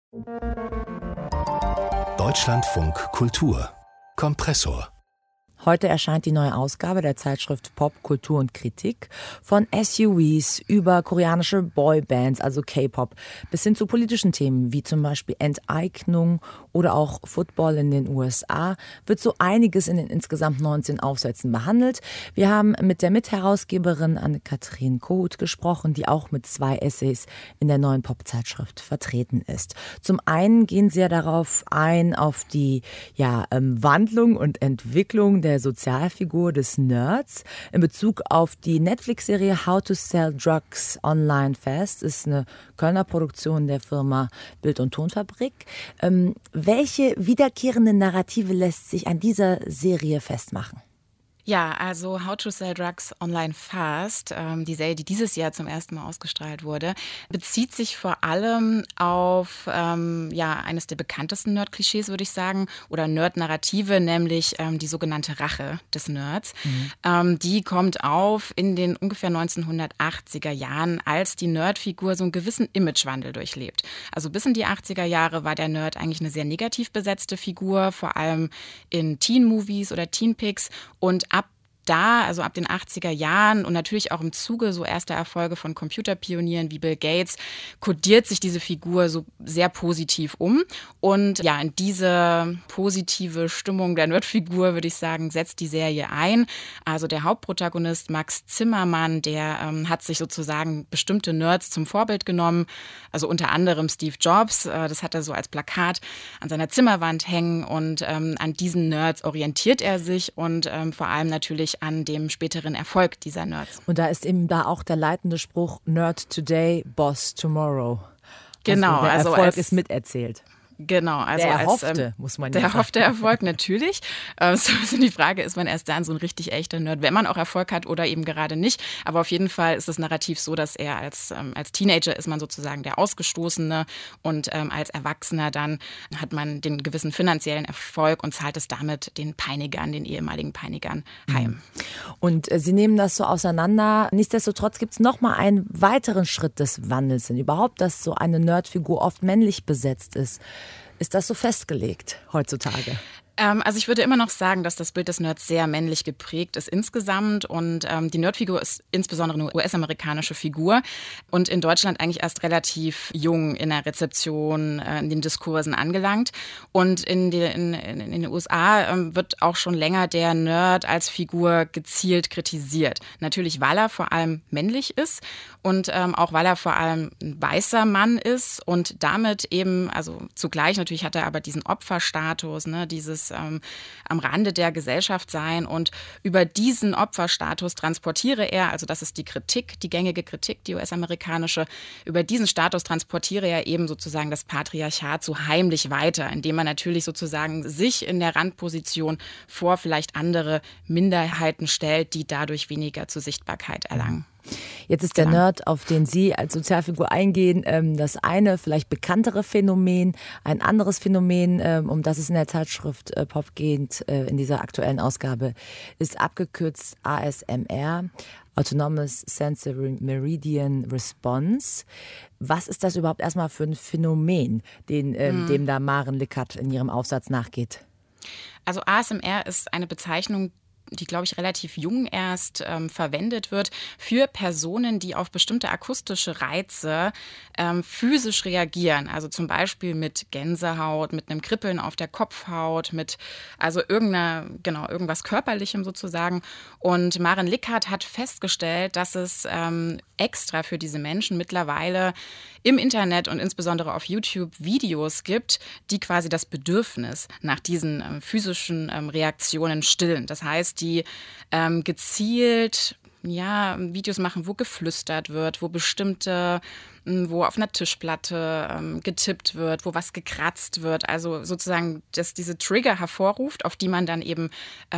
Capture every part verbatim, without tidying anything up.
Deutschlandfunk Kultur Kompressor. Heute erscheint die neue Ausgabe der Zeitschrift Pop, Kultur und Kritik von S U Vs über koreanische Boybands, also K-Pop, bis hin zu politischen Themen wie zum Beispiel Enteignung oder auch Football in den U S A, wird so einiges in den insgesamt neunzehn Aufsätzen behandelt. Wir haben mit der Mitherausgeberin Anne-Kathrin Kohut gesprochen, die auch mit zwei Essays in der neuen Pop-Zeitschrift vertreten ist. Zum einen gehen sie ja darauf ein, auf die ja, ähm, Wandlung und Entwicklung der der Sozialfigur des Nerds in Bezug auf die Netflix-Serie How to Sell Drugs Online Fast. Ist eine Kölner Produktion der Firma Bild- und Tonfabrik. Ähm, welche wiederkehrende Narrative lässt sich an dieser Serie festmachen? Ja, also How to Sell Drugs Online Fast, ähm, die Serie, die dieses Jahr zum ersten Mal ausgestrahlt wurde, bezieht sich vor allem auf ähm, ja, eines der bekanntesten Nerd-Klischees, würde ich sagen, oder Nerd-Narrative, nämlich ähm, die sogenannte Rache des Nerds. Mhm. Ähm, die kommt auf in den ungefähr neunzehnhundertachtziger Jahren, als die Nerdfigur so einen gewissen Imagewandel durchlebt. Also bis in die achtziger Jahre war der Nerd eigentlich eine sehr negativ besetzte Figur, vor allem in Teen-Movies oder Teen-Pics, und ab da, also ab den achtziger Jahren und natürlich auch im Zuge so erster Erfolge von Computerpionieren wie Bill Gates, kodiert sich diese Figur so sehr positiv um. Und ja, in diese positive Stimmung der Nerdfigur, würde ich sagen, setzt die Serie ein. Also der Hauptprotagonist Max Zimmermann, der ähm, hat sich sozusagen bestimmte Nerds zum Vorbild genommen. Also unter anderem Steve Jobs, äh, das hat er so als Plakat an seiner Zimmerwand hängen. Und ähm, an diesen Nerds orientiert er sich und ähm, vor allem natürlich an dem späteren Erfolg dieser Nerds. Und da ist eben da auch der leitende Spruch Nerd Today, Boss Tomorrow. Genau. Also der also Erfolg als, ist miterzählt. Genau. Also der als, erhoffte, ähm, muss man der ja sagen. Der erhoffte Erfolg natürlich. Äh, so ist die Frage, ist man erst dann so ein richtig echter Nerd, wenn man auch Erfolg hat oder eben gerade nicht. Aber auf jeden Fall ist das Narrativ so, dass er als, ähm, als Teenager ist man sozusagen der Ausgestoßene und ähm, als Erwachsener dann hat man den gewissen finanziellen Erfolg und zahlt es damit den Peinigern, den ehemaligen Peinigern heim. Und äh, Sie nehmen das so auseinander. Nichtsdestotrotz gibt es noch mal einen weiteren Schritt des Wandels hin. Überhaupt, dass so eine Nerdfigur oft männlich besetzt ist. Ist das so festgelegt heutzutage? Ähm, also ich würde immer noch sagen, dass das Bild des Nerds sehr männlich geprägt ist insgesamt. Und ähm, die Nerdfigur ist insbesondere eine U S-amerikanische Figur und in Deutschland eigentlich erst relativ jung in der Rezeption, äh, in den Diskursen angelangt. Und in, die, in, in, in den U S A ähm, wird auch schon länger der Nerd als Figur gezielt kritisiert. Natürlich, weil er vor allem männlich ist und ähm, auch weil er vor allem ein weißer Mann ist und damit eben, also zugleich natürlich hat er aber diesen Opferstatus, ne, dieses ähm, am Rande der Gesellschaft sein, und über diesen Opferstatus transportiere er, also das ist die Kritik, die gängige Kritik, die U S-amerikanische, über diesen Status transportiere er eben sozusagen das Patriarchat so heimlich weiter, indem man natürlich sozusagen sich in der Randposition vor vielleicht andere Minderheiten stellt, die dadurch weniger zur Sichtbarkeit erlangen. Jetzt ist der Nerd, auf den Sie als Sozialfigur eingehen, das eine vielleicht bekanntere Phänomen. Ein anderes Phänomen, um das es in der Zeitschrift Pop geht, in dieser aktuellen Ausgabe, ist abgekürzt A S M R, Autonomous Sensory Meridian Response. Was ist das überhaupt erstmal für ein Phänomen, den, hm. dem da Maren Lickert in ihrem Aufsatz nachgeht? Also A S M R ist eine Bezeichnung, die, glaube ich, relativ jung erst ähm, verwendet wird, für Personen, die auf bestimmte akustische Reize ähm, physisch reagieren. Also zum Beispiel mit Gänsehaut, mit einem Kribbeln auf der Kopfhaut, mit also irgendeiner, genau, irgendwas Körperlichem sozusagen. Und Maren Lickert hat festgestellt, dass es ähm, extra für diese Menschen mittlerweile im Internet und insbesondere auf YouTube Videos gibt, die quasi das Bedürfnis nach diesen ähm, physischen ähm, Reaktionen stillen. Das heißt, die ähm, gezielt ja, Videos machen, wo geflüstert wird, wo bestimmte, wo auf einer Tischplatte ähm, getippt wird, wo was gekratzt wird. Also sozusagen, dass diese Trigger hervorruft, auf die man dann eben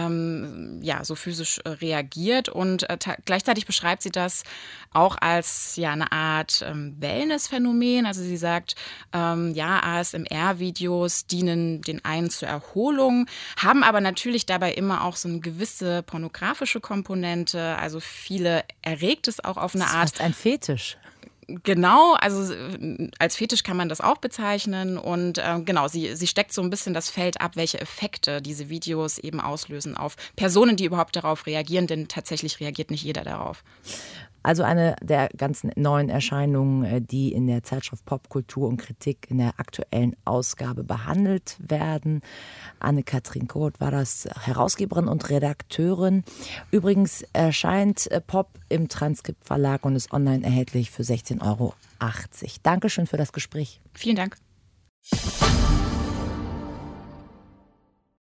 ähm, ja, so physisch äh, reagiert. Und äh, ta- gleichzeitig beschreibt sie das auch als ja, eine Art ähm, Wellness-Phänomen. Also sie sagt, ähm, ja, A S M R-Videos dienen den einen zur Erholung, haben aber natürlich dabei immer auch so eine gewisse pornografische Komponente. Also viele erregt es auch auf eine Art. Das ist fast ein Fetisch. Genau, also als Fetisch kann man das auch bezeichnen und äh, genau, sie, sie steckt so ein bisschen das Feld ab, welche Effekte diese Videos eben auslösen auf Personen, die überhaupt darauf reagieren, denn tatsächlich reagiert nicht jeder darauf. Also eine der ganzen neuen Erscheinungen, die in der Zeitschrift Pop, Kultur und Kritik in der aktuellen Ausgabe behandelt werden. Anne-Kathrin Koht war das, Herausgeberin und Redakteurin. Übrigens erscheint Pop im Transkript Verlag und ist online erhältlich für sechzehn Euro achtzig. Dankeschön für das Gespräch. Vielen Dank.